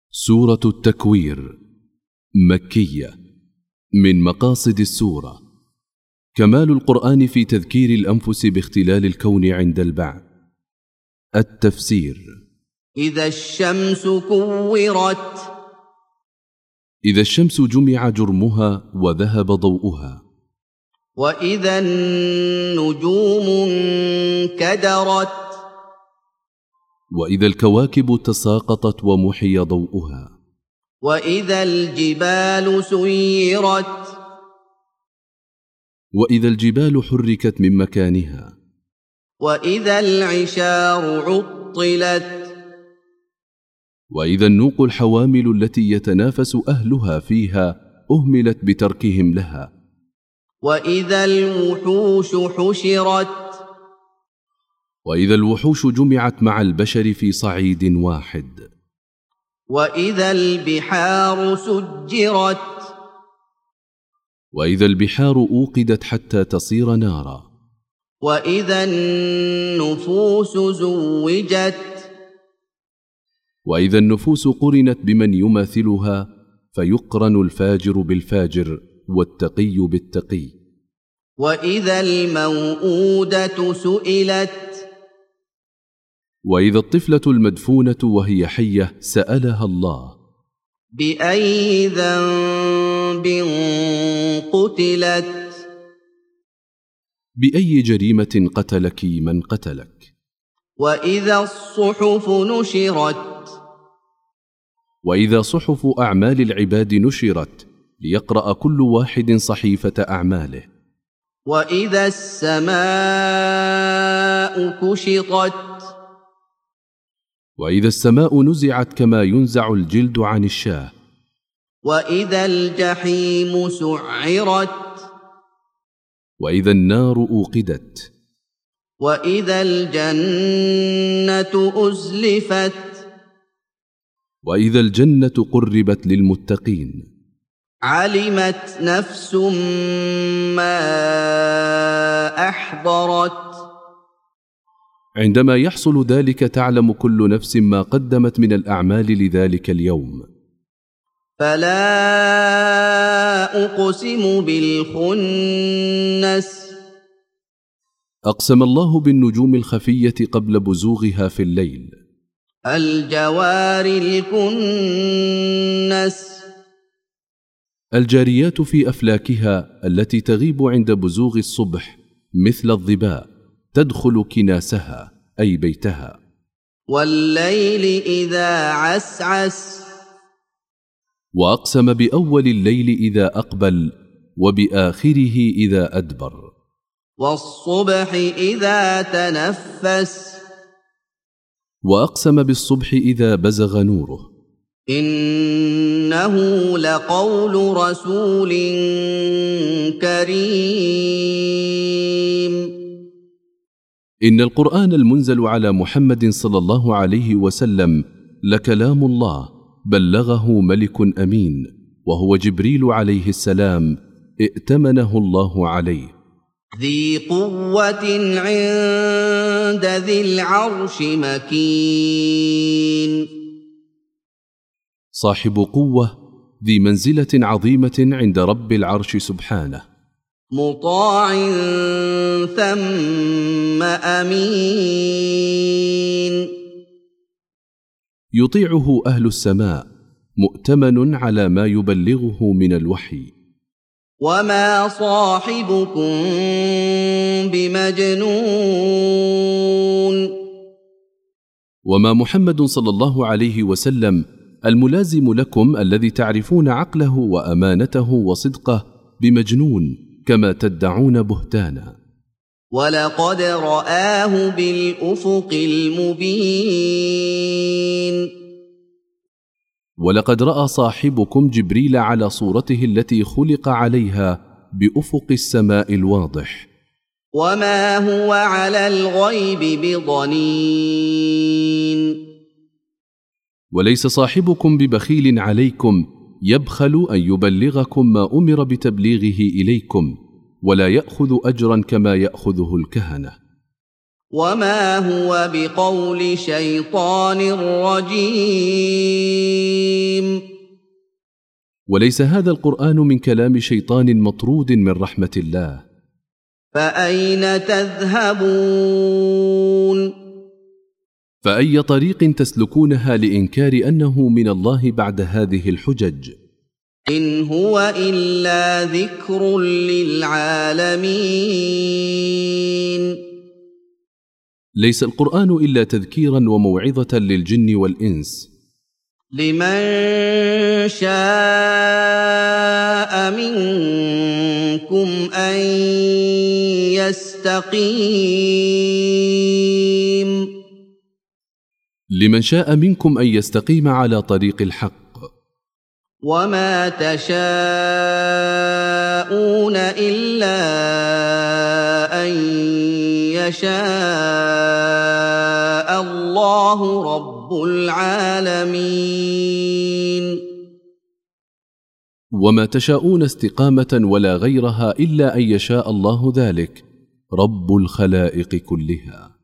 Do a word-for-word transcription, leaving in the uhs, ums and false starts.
سورة التكوير مكية. من مقاصد السورة كمال القرآن في تذكير الأنفس باختلال الكون عند البعث. التفسير: إذا الشمس كورت، إذا الشمس جمع جرمها وذهب ضوءها. وإذا النجوم انكدرت، وإذا الكواكب تساقطت ومحي ضوءها. وإذا الجبال سيرت، وإذا الجبال حركت من مكانها. وإذا العشار عطلت، وإذا النوق الحوامل التي يتنافس أهلها فيها أهملت بتركهم لها. وإذا الوحوش حشرت، وإذا الوحوش جمعت مع البشر في صعيد واحد. وإذا البحار سجرت، وإذا البحار أوقدت حتى تصير نارا. وإذا النفوس زوجت، وإذا النفوس قرنت بمن يماثلها فيقرن الفاجر بالفاجر والتقي بالتقي. وإذا الموءودة سئلت، وإذا الطفلة المدفونة وهي حية سألها الله: بأي ذنب قتلت، بأي جريمة قتلك من قتلك. وإذا الصحف نشرت، وإذا صحف أعمال العباد نشرت ليقرأ كل واحد صحيفة أعماله. وإذا السماء كشطت، وإذا السماء نزعت كما ينزع الجلد عن الشاه. وإذا الجحيم سعرت، وإذا النار أوقدت. وإذا الجنة أزلفت، وإذا الجنة قربت للمتقين. علمت نفس ما أحضرت، عندما يحصل ذلك تعلم كل نفس ما قدمت من الأعمال لذلك اليوم. فلا أقسم بالخنس، أقسم الله بالنجوم الخفية قبل بزوغها في الليل. الجوار الكنس، الجاريات في أفلاكها التي تغيب عند بزوغ الصبح مثل الظباء تدخل كناسها أي بيتها. والليل إذا عسعس، وأقسم بأول الليل إذا أقبل وبآخره إذا أدبر. والصبح إذا تنفس، وأقسم بالصبح إذا بزغ نوره. إنه لقول رسول كريم. إن القرآن المنزل على محمد صلى الله عليه وسلم لكلام الله بلغه ملك أمين وهو جبريل عليه السلام ائتمنه الله عليه. ذي قوة عند ذي العرش مكين. صاحب قوة ذي منزلة عظيمة عند رب العرش سبحانه. مطاع ثم أمين. يطيعه أهل السماء مؤتمن على ما يبلغه من الوحي. وما صاحبكم بمجنون. وما محمد صلى الله عليه وسلم الملازم لكم الذي تعرفون عقله وأمانته وصدقه بمجنون كما تدعون بهتانا. ولقد رآه بالأفق المبين. ولقد رأى صاحبكم جبريل على صورته التي خلق عليها بأفق السماء الواضح. وما هو على الغيب بضنين. وليس صاحبكم ببخيل عليكم يبخل أن يبلغكم ما أمر بتبليغه إليكم، ولا يأخذ أجرا كما يأخذه الكهنة. وما هو بقول شيطان رجيم. وليس هذا القرآن من كلام شيطان مطرود من رحمة الله. فأين تذهبون؟ فأي طريق تسلكونها لإنكار أنه من الله بعد هذه الحجج؟ إن هو إلا ذكر للعالمين. ليس القرآن إلا تذكيرا وموعظة للجن والإنس، لمن شاء منكم أن يستقيم. لمن شاء منكم أن يستقيم على طريق الحق. وما تشاءون إلا أن يشاء الله رب العالمين. وما تشاءون استقامة ولا غيرها إلا أن يشاء الله ذلك رب الخلائق كلها.